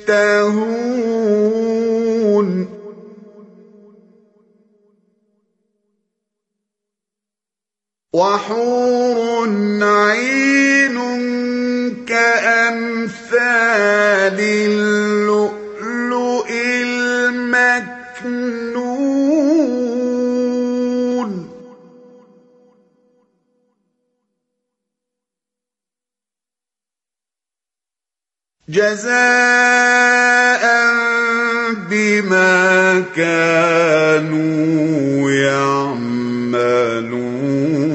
يشتهون وحور عين كأمثال اللؤلؤ المكنون جزاء بما كانوا يعملون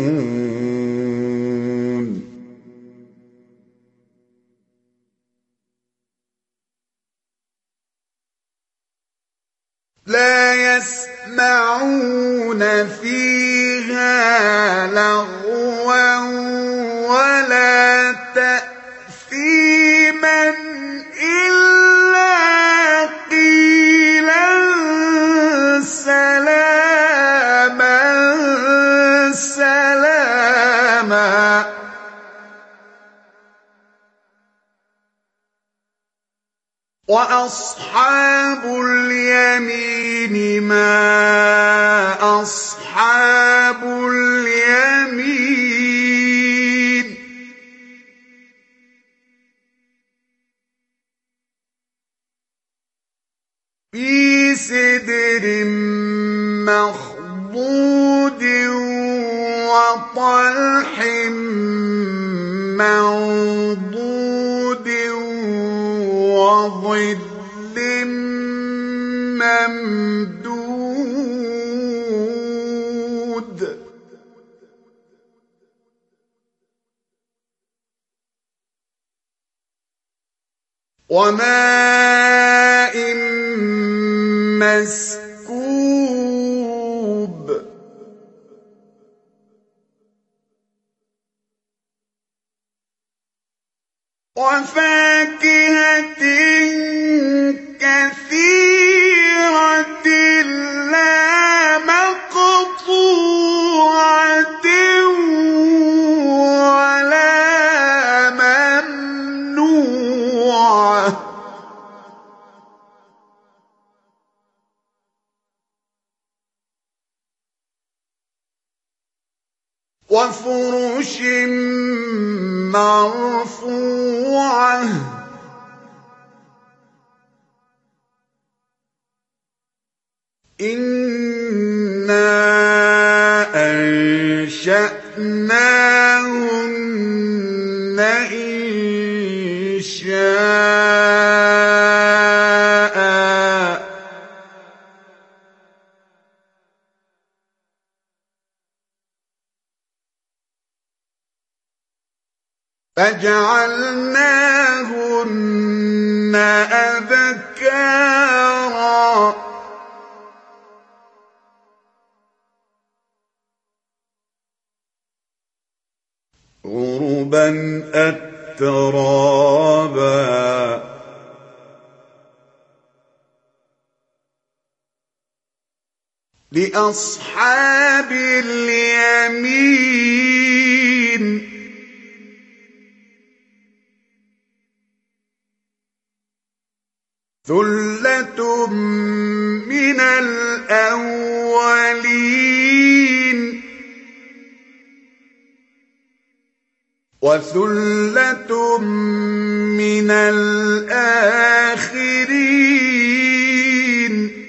لا يسمعون فيها لغوا ولا تأثيما إلا قيلا سلاما سلاما وأصحاب اليمين ما أصحاب اليمين في سدر مخضود وطلح منضود وظل ممدود وماء مسكوب وفاكهة كثيرة لا مقطوعة ولا ممنوعة وفرش مرفوعة إنا أنشأناهن إنشاء فجعلناهن أبكارا عربا أترابا لأصحاب اليمين ثلة من الأولين وثلة من الآخرين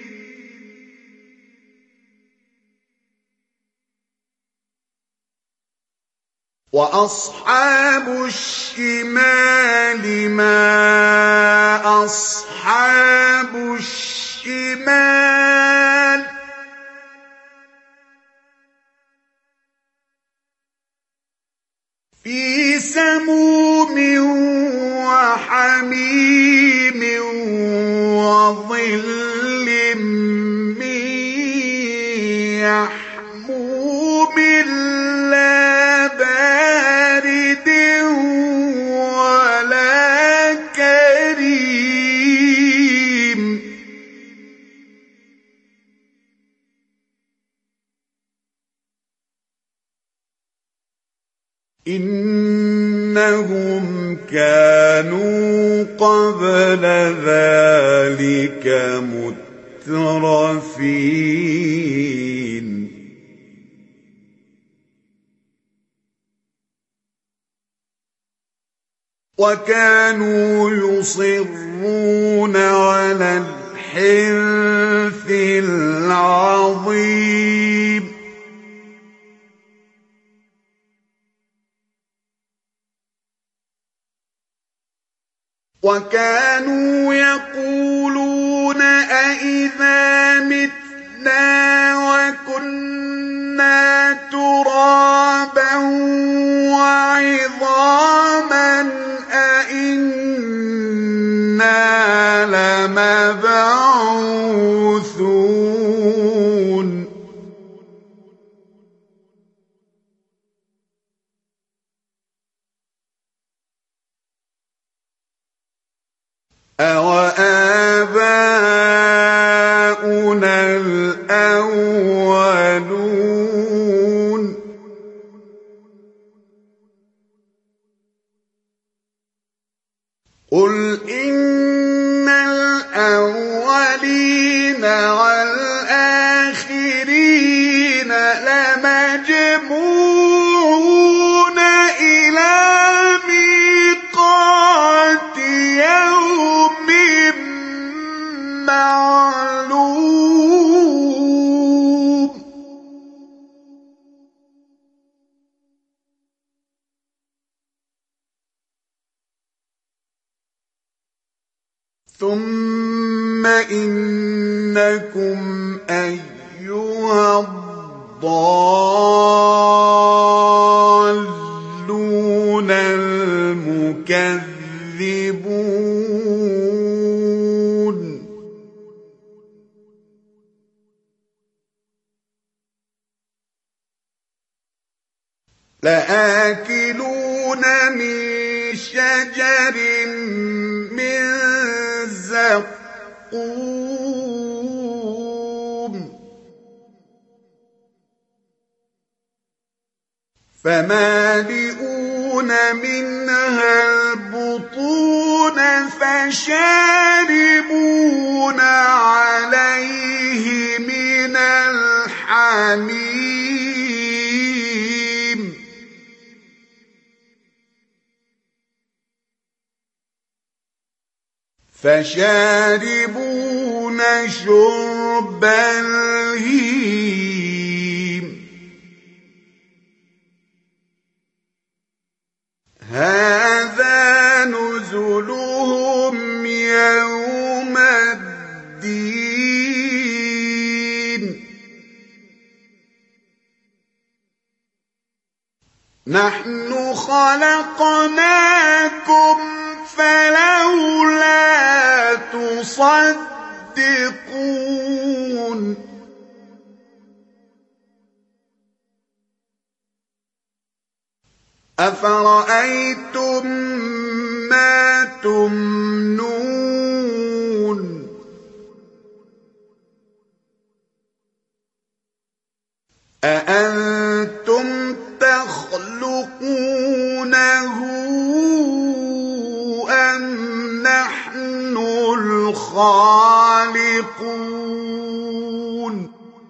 وأصحاب الشمال ما أصحاب الشمال في سموم وحميم وظل من يحموم لا بارد ولا كريم إنهم كانوا كانوا قبل ذلك مترفين وكانوا يصرون على الحنث العظيم وكانوا يقولون أئذا متنا وكنا ترابا وعظاما أئنا لمبعوثون أَوَآبَاؤُنَا الْأَوَّلُونَ قُلْ إِنَّ الْأَوَّلِينَ وَالْآخِرِينَ لَمَجْمُوعُونَ إِلَىٰ مِيقَاتِ يَوْمٍ معلوم ثم إنكم أيها الضالون المكذبون لآكلون من شجر من زقوم فمالئون منها البطون فشاربون عليه من الحميم فشاربون شرب الهيم هذا نزلهم يوم الدين نحن خلقناكم فلولا تصدقون أفرأيتم ما تمنون أأنتم تخلقونه أم نحن الخالقون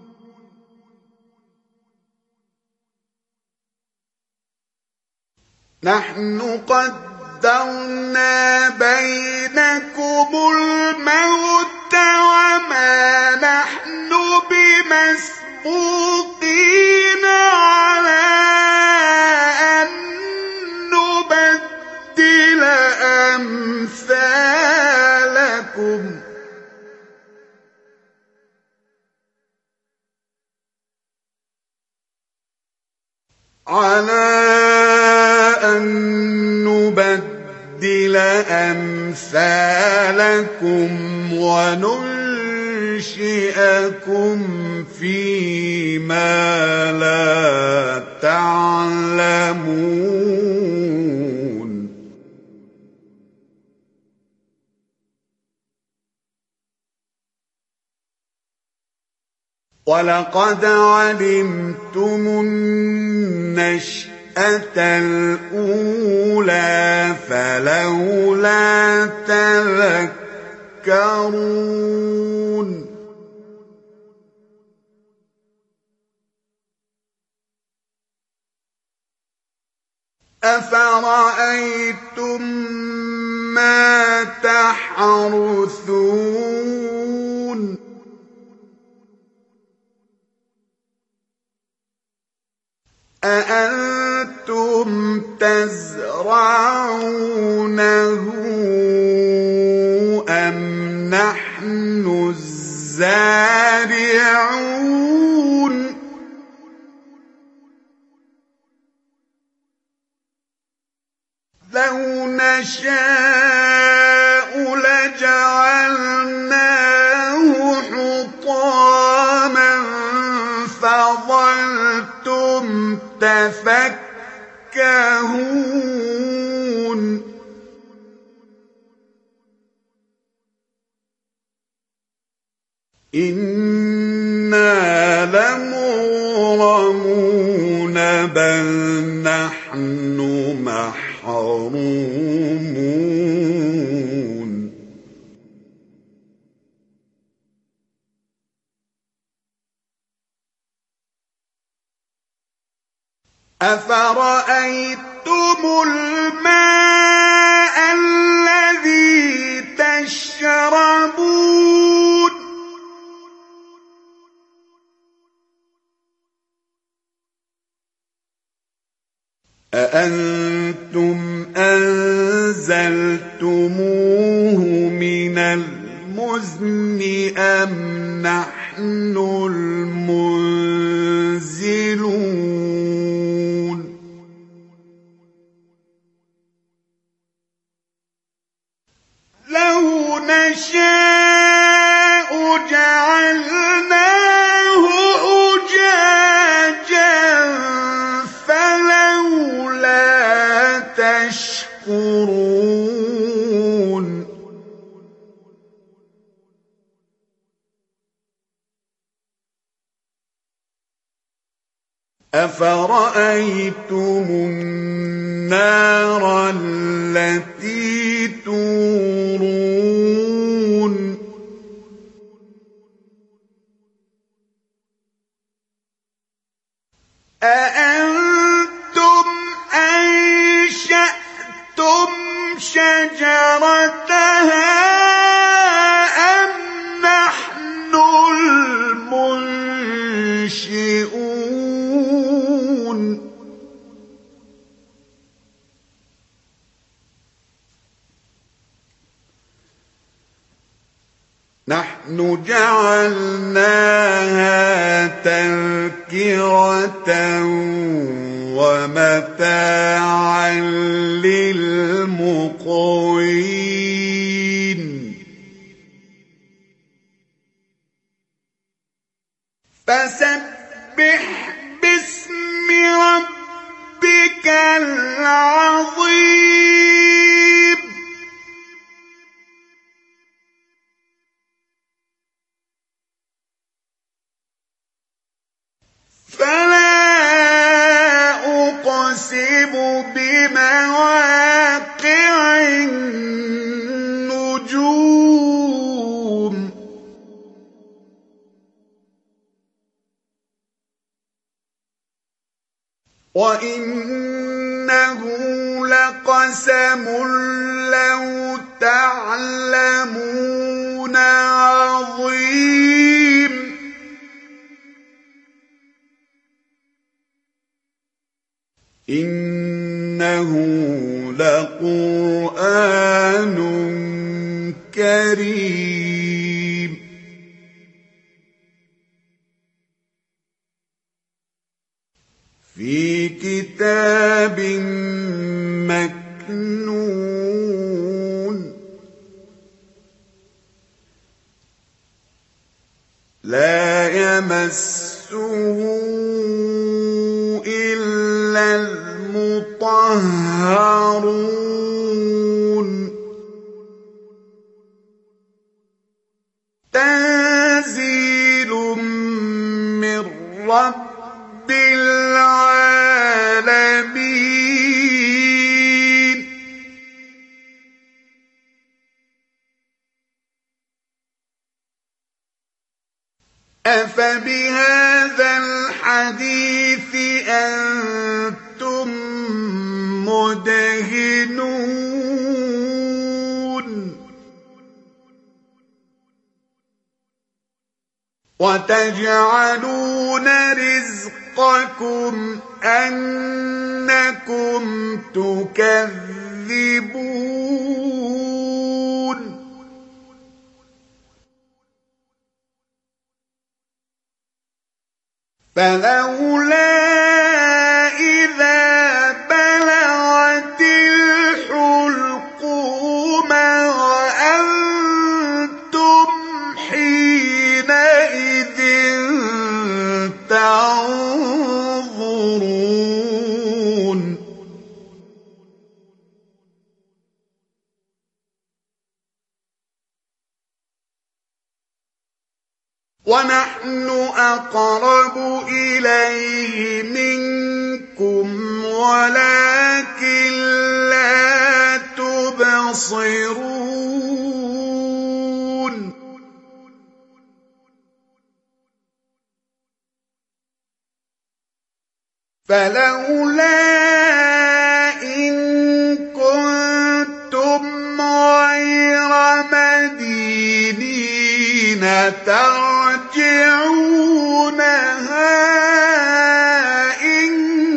نحن قدرنا بينكم الموت وما نحن بمسبوقين على أن نبدل أمثالكم على أن نبدل أمثالكم وننشئكم فيما لا تعلمون ولقد علمتم النشأة الْأُولَىٰ فَلَوْلَا تَذَكَّرُونَ أَفَرَأَيْتُم مَّا تَحْرُثُونَ أَأَنتُمْ تَزْرَعُونَهُ أَمْ نَحْنُ الزَّارِعُونَ لَوْ نَشَاءُ لَجَعَلْنَاهُ حُطَامًا فَظَلْتُمْ تَفَكَّهُونَ إِنَّا لَمُغْرَمُونَ بَلْ نَحْنُ مَحْرُومُونَ أَفَرَأَيْتُمُ الْمَاءَ الَّذِي تَشْرَبُونَ أَأَنتُمْ أَنزَلْتُمُوهُ مِنَ الْمُزْنِ أَمْ نَحْنُ الْمُنزِلُونَ لَوْ نَشَاءُ جَعَلْنَاهُ أُجَاجًا فَلَوْلَا تَشْكُرُونَ أَفَرَأَيْتُمُ النَّارَ الَّتِي تُورُونَ أَأَنتُمْ أَنشَأْتُمْ شَجَرَتَهَا أَمْ نَحْنُ الْمُنشِئُونَ نَحْنُ جَعَلْنَاهَا تَذْكِرَةً وَمَتَاعًا لِّلْمُقْوِينَ فَسَبِّحْ بِاسْمِ رَبِّكَ الْعَظِيمِ فَلَا أُقْسِمُ بِمَوَاقِعِ النُّجُومِ وَإِنَّهُ لَقَسَمٌ لَّوْ تَعْلَمُونَ عَظِيمٌ إِنَّهُ لَقُرْآنٌ كَرِيمٌ فِي كِتَابٍ مَّكْنُونٍ لَّا يَمَسُّهُ إِلَّا الْمُطَهَّرُونَ تَنزِيلٌ مِّن رَّبِّ الْعَالَمِينَ أفبهذا الحديث أنتم مدهنون وتجعلون رزقكم أنكم تكذبون فلولا إذا بلغت الحلقوم وأنتم حينئذ تنظرون ونحن أقرب إليه منكم ولكن لا تبصرون فلولا إن كنتم غير مدينين ترجعونها إن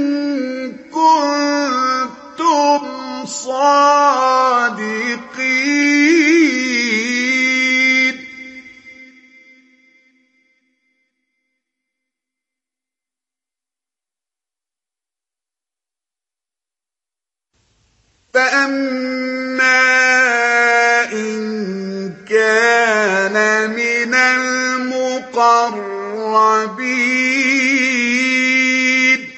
كنتم صادقين فأما إن كان من المقربين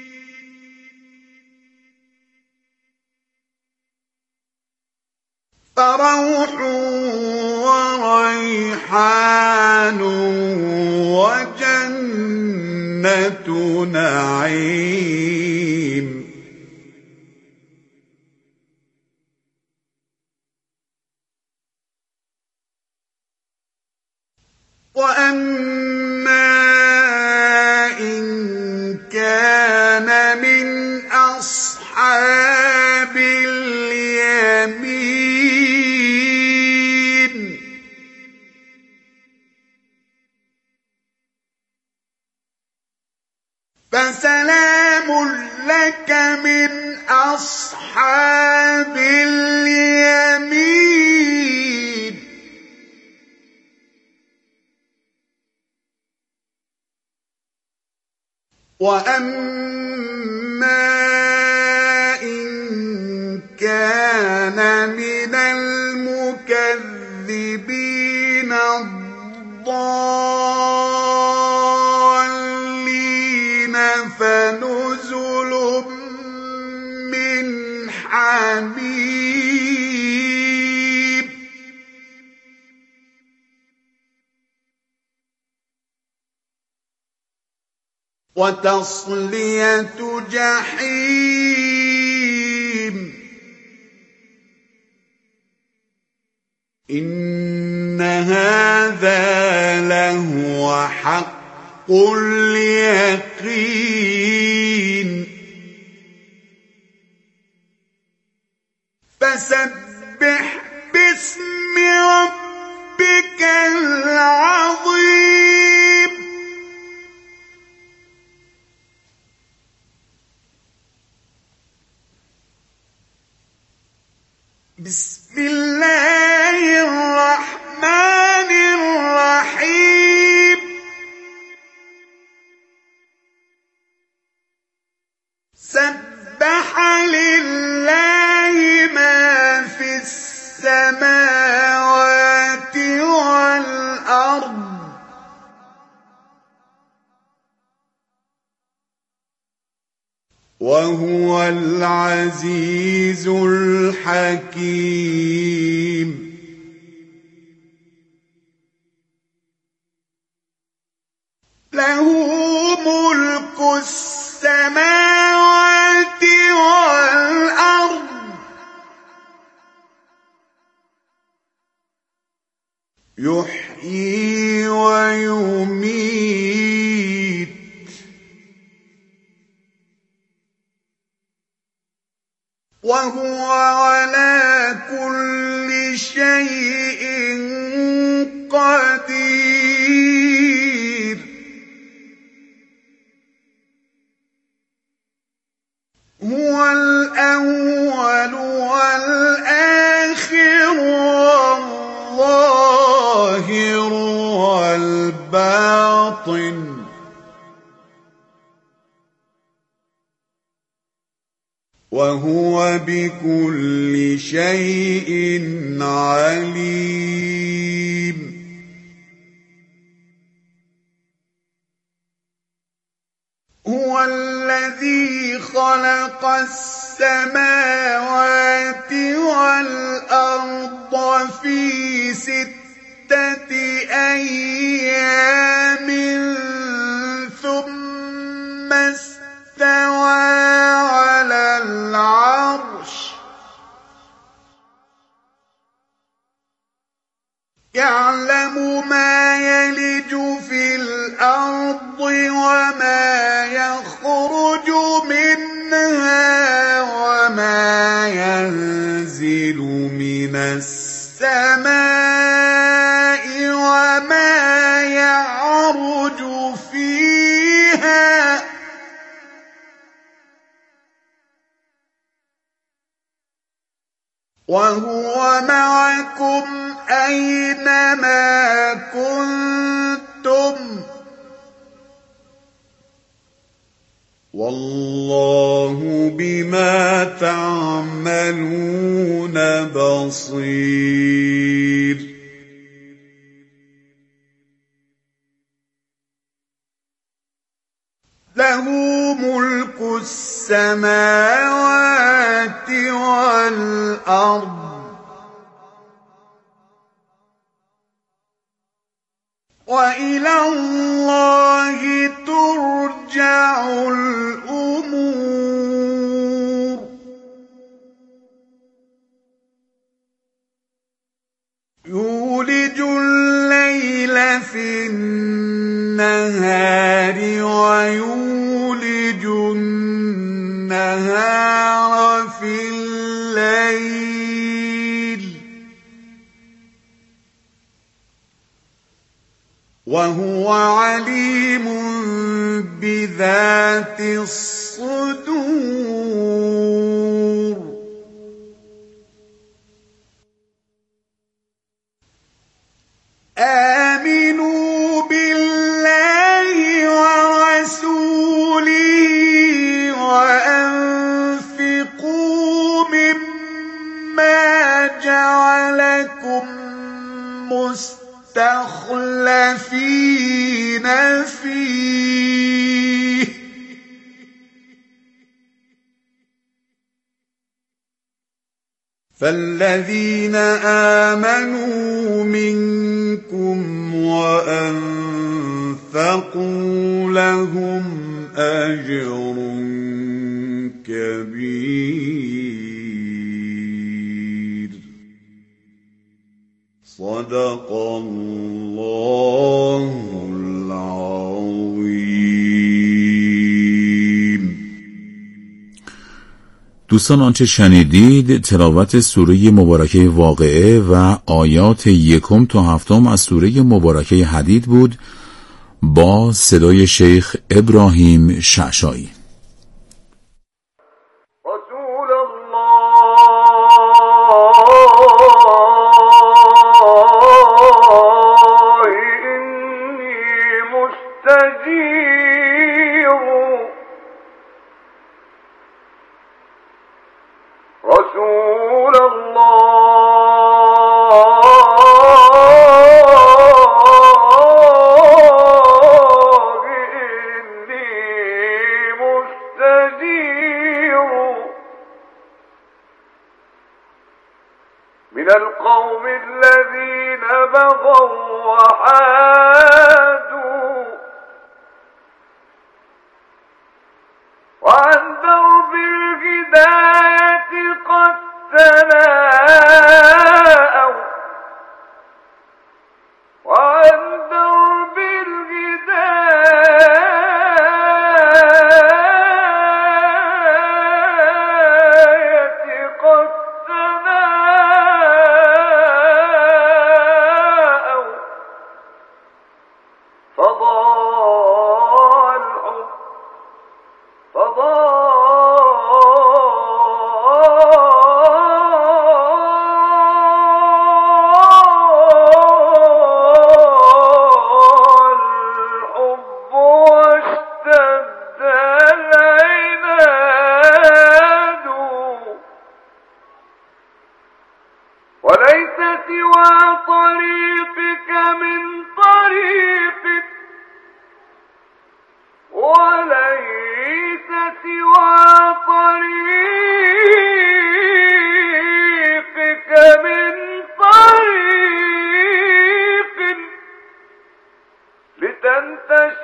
فروح وريحان وجنة نعيم وأما إن كان من أصحاب اليمين فسلام لك من أصحاب اليمين وأما إن كان من المكذبين الضالين فنزل من حميم وتصلية جحيم إن هذا لهو حق اليقين فسبح باسم ربك العظيم بسم الله الرحمن الرحيم سبح لله ما في السماوات والأرض وهو العزيز الحكيم له ملك السماوات والأرض يحيي ويميت وهو على كل شيء قدير هو الأول والآخر والظاهر والباطن وهو بكل شيء عليم هو الذي خلق السماوات والأرض في 6 أيام ثم استوى على العرش يعلم ما يلج في الأرض وما يخرج منها وما ينزل من السماء وما يعرج فيها وهو معكم أينما كنتم والله بما تعملون بصير له ملك السماوات والأرض وإلى الله ترجع الأمور يولج الليل في النهار ويولج النهار في الليل وهو عليم بذات الصدور آمنوا بالله ورسوله وأنفقوا مما جعلكم مستخلفين فيه فالذين آمنوا منكم وأنفقوا لهم أجر كبير صدق الله العظيم. دوستان آنچه شنیدید تلاوت سوره مبارکه واقعه و آیات 1 تا 7 از سوره مبارکه حدید بود با صدای شیخ ابراهیم شعشایی. رسول الله إني مستجير من القوم الذين بغوا وحادوا وعن درب الهداية قد تلاءوا وعن درب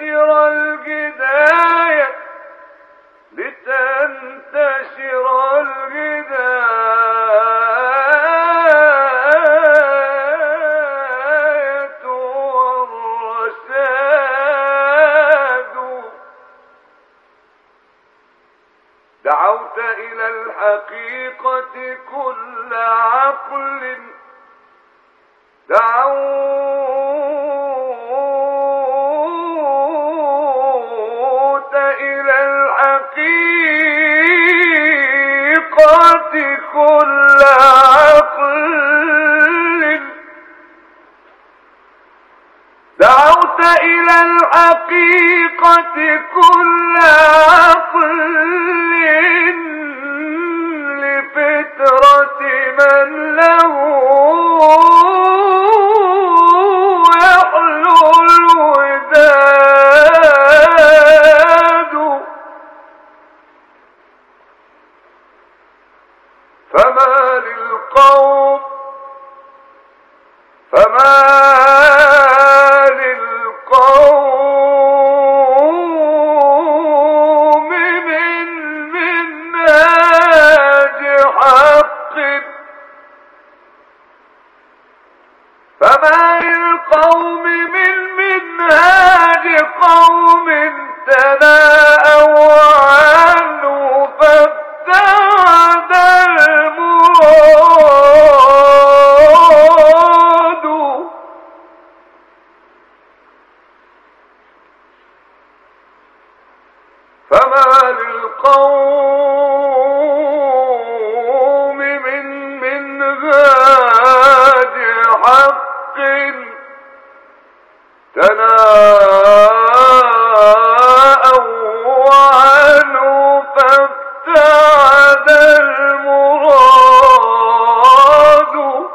لتنتشر الهداية والرشاد. دعوت إلى الحقيقة كل عقل، دعوت إلى الحقيقة كل عقل، دعوت إلى الحقيقة كل عقل لفطرة من له يحلو الوداد. فما للقوم من منهاج حق، فما للقوم من منهاج قوم تناءوا عنه فابتعد المراد. فما للقوم من منهاج حق تناءوا عنه فابتعد المراد.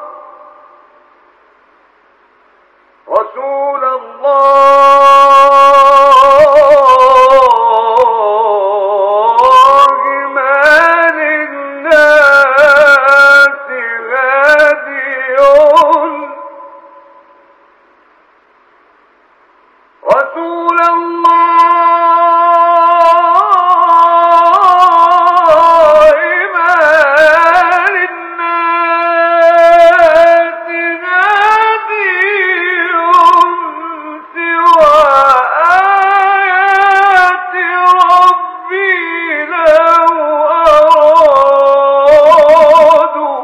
رسول الله ما للناس هادي، رسول الله ما للناس هادي سوى آيات ربي لو أرادوا.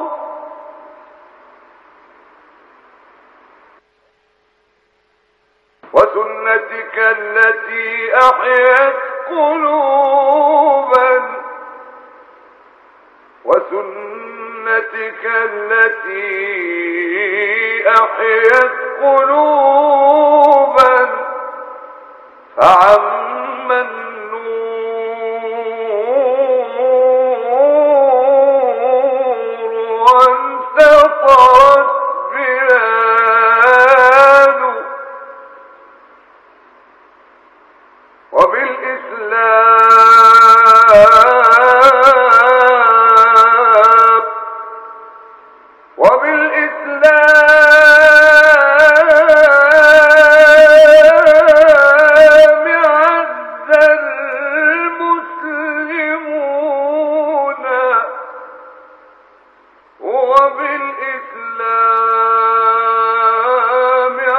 وسنتك التي أحيت قلوبا، وسنتك التي أحيت قلوبا